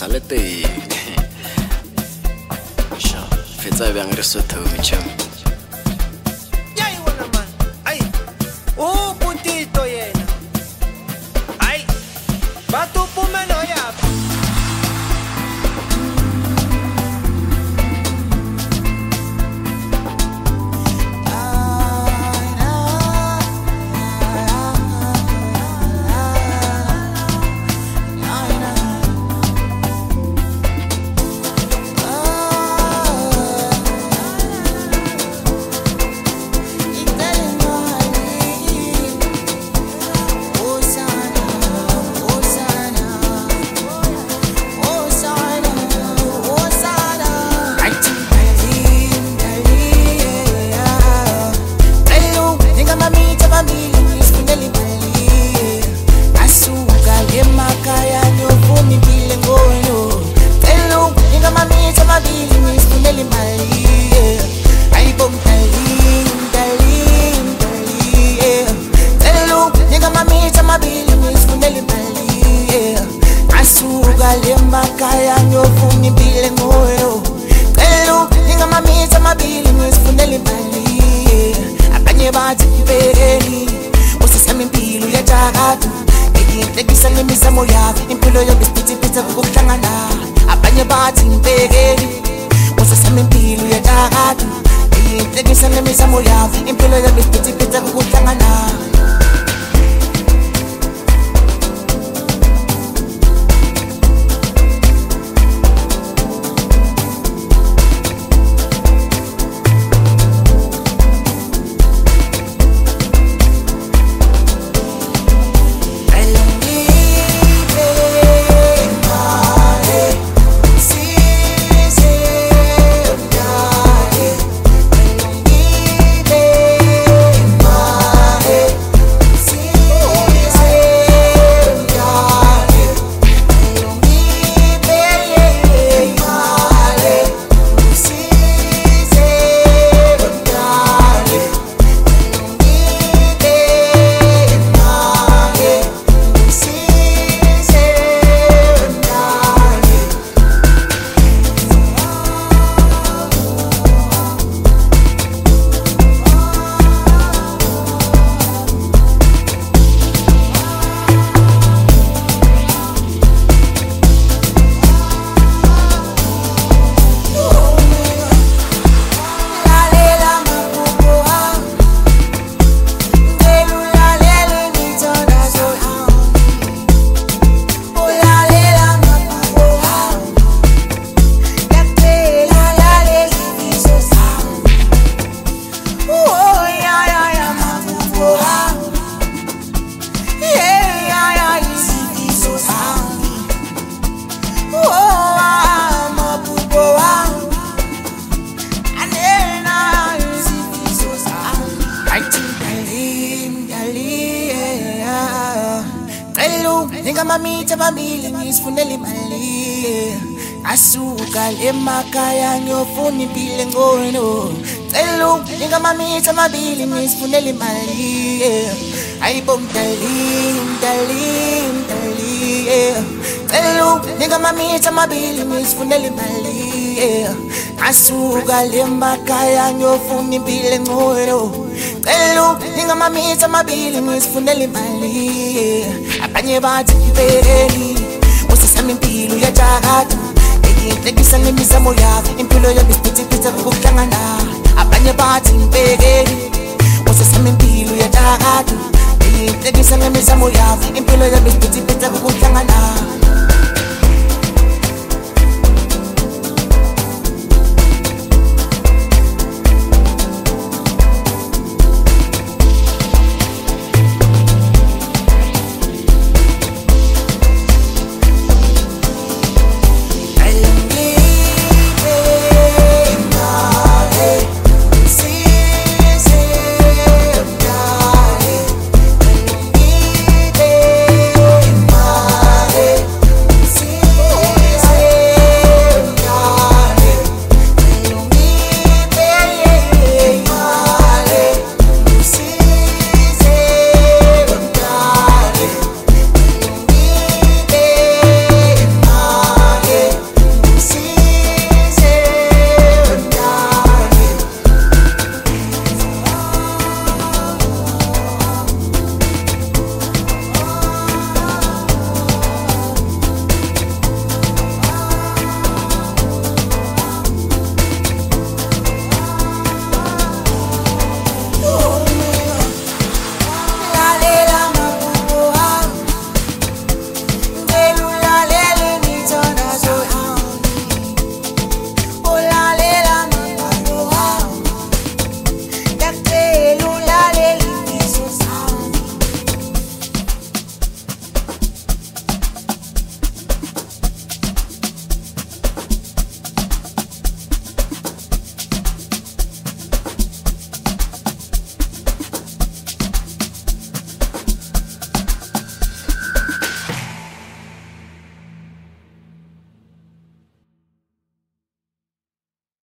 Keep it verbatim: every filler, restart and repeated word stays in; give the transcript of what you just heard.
salete. Sha, fetsa bang re sotho mcham. Yai wona man. Ai. O puntito yena. Ai. Batu pumelo ya. Emakaya ngiyofuna impilo engcono cela ngingamamisa amabili ngisifunele imali ayibo mdali mdali mdali cela ngingamamisa amabili ngisifunele imali asuka le makaya ngiyofuna impilo engcono cela ngingamamisa amabili ngisifunele imali abanye bathi impeli usisama impilo yajakada Tekisane misamo yakho impilo yami isiphithiphithi kukuhlangana abanye bathi ngibekeli usesama impilo yatakade tekisane misamo yakho impilo yami isiphithiphithi kukuhlangana